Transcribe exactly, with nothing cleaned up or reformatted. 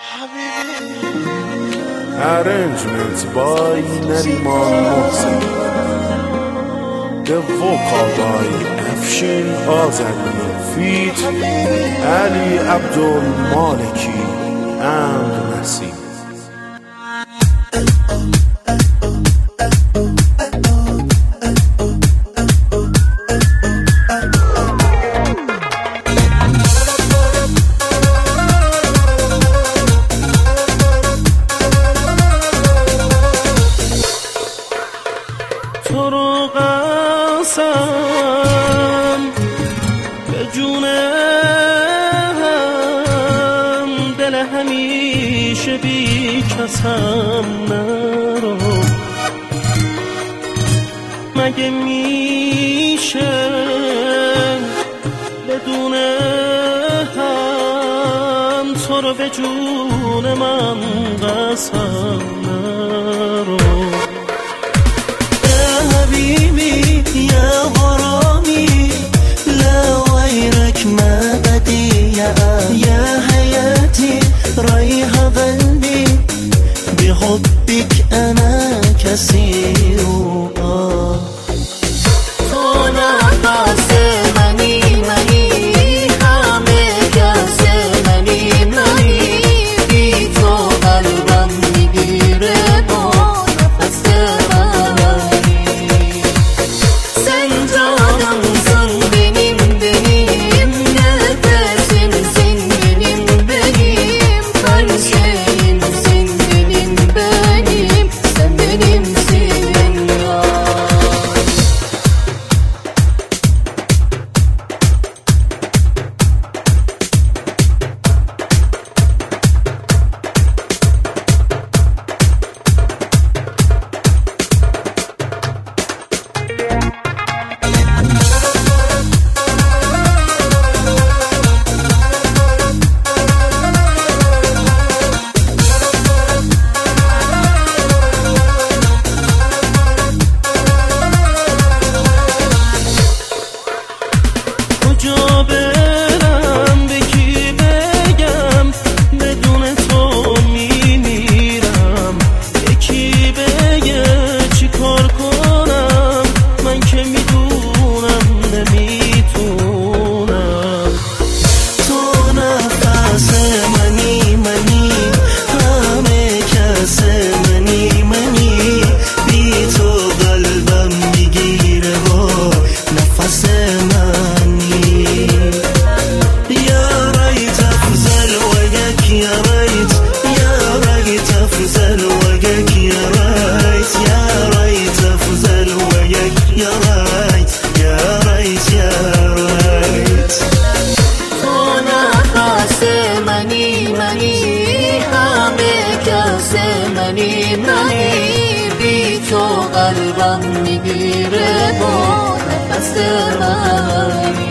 Arrangement by Nariman Mohsen. The vocal by Afshin Azami. Feat Ali Abdul Maliki and Nassim. تو رو قسم به جونم، دل همیشه بی کسم نرو. مگه میشه بدونم تو رو به جون من قسم نرو. يا غرامي لا غيرك ما بدي يا حياتي ريح قلبي بحبك أنا كثير. تو نفس منی منی همه کس منی منی بی تو قلبم میگیره با نفس کجا برم به کی بگم بدون تو میمیرم. یکی بگه چی کار کنم من که میدونم نمیتونم. تو نفس منی منی همه کس منی منی بی تو قلبم میگیره با نفس منی منی بی تو قلبم میگیره با نفس منی.